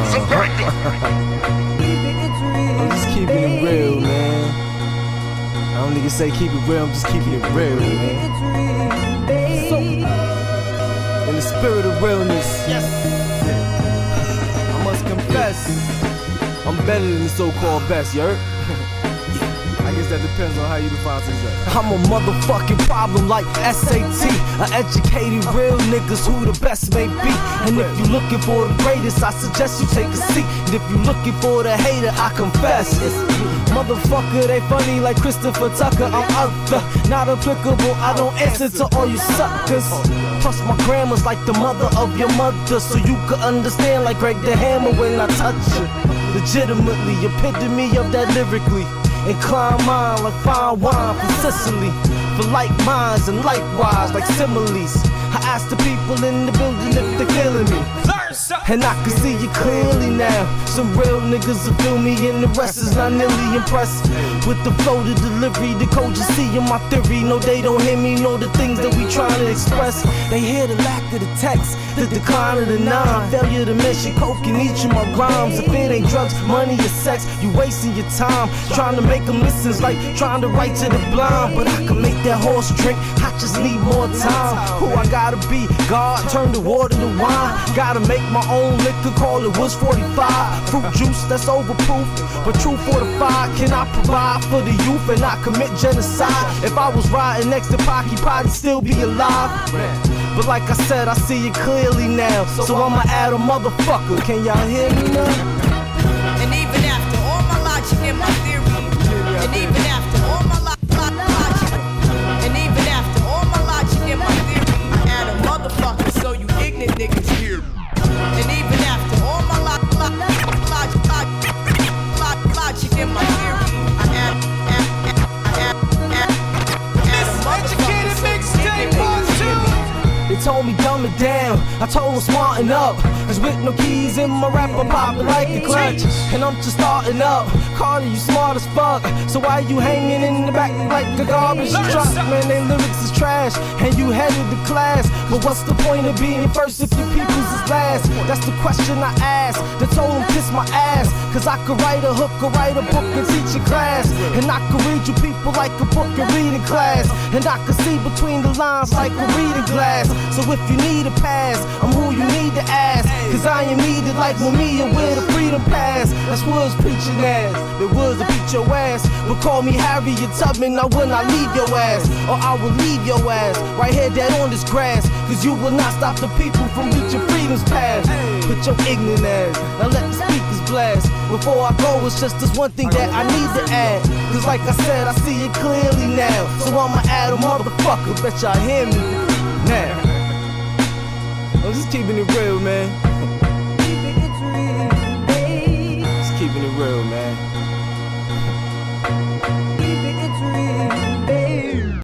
I'm just keeping it real, man. I don't niggas say keep it real, I'm just keeping it real, man. So, in the spirit of realness, yes, I must confess, I'm better than the so-called best, you heard? I guess that depends on how you define success. I'm a motherfucking problem like SAT. I educated real niggas who the best may be. And if you looking for the greatest, I suggest you take a seat. And if you looking for the hater, I confess. Motherfucker, they funny like Christopher Tucker. I'm other, not applicable. I don't answer to all you suckers. Plus my grammar's like the mother of your mother, so you can understand like Greg the Hammer when I touch you. Legitimately, epitome of that lyrically. Incline mind like fine wine from Sicily. For like minds and likewise like similes. I ask the people in the building if they're feeling me. And I can see you clearly now. Some real niggas will feel me and the rest is not nearly impressed with the flow, the delivery, the cogency of my theory. No, they don't hear me, know the things that we trying to express. They hear the lack of the text, the decline of the nine, failure to mention coke in each of my rhymes. If it ain't drugs, money or sex, you wasting your time trying to make them listen. It's like trying to write to the blind, but I can make that horse drink, I just need more time. Who I gotta be? God, turn the water to wine. Gotta make my own liquor, call it Woods 45. Fruit juice that's overproof, but true fortified. Can I provide for the youth and not commit genocide? If I was riding next to Pocky, Potty still be alive. But like I said, I see it clearly now, so I'ma add a motherfucker. Can y'all hear me now? And even after all my logic and my theory, and even after all my logic, and even after all my logic and my theory, I add a motherfucker so you ignorant niggas hear me. And even after all my logic and my theory, I add a motherfucker so you ignorant niggas hear me. They told me dumb it down, I told them smarten up. Cause with no keys in my rap, I'm popping like a clutch. And I'm just starting up. Carter, you smart as fuck, so why you hanging in the back like a garbage truck? Man, they lyrics is trash, and you headed to class. But what's the point of being first if your people's is last? That's the question I asked. They told them kiss my ass, cause I could write a hook or write a book and teach a class. And I could read you people like a book and reading class. And I could see between the lines like a reading glass. So if you need a pass, I'm who you need to ask. Cause I am needed like Mamiya with a freedom pass. That's Woods preaching ass. The Woods will beat your ass. But call me Harriet Tubman, I will not leave your ass. Or I will leave your ass right here dead on this grass. Cause you will not stop the people from reaching freedom's path. Put your ignorant ass, now let the speakers blast. Before I go, it's just this one thing that I need to add. Cause like I said, I see it clearly now, so I'ma add a motherfucker, bet y'all hear me now. I'm just keeping it real, man. Just keeping it real, man.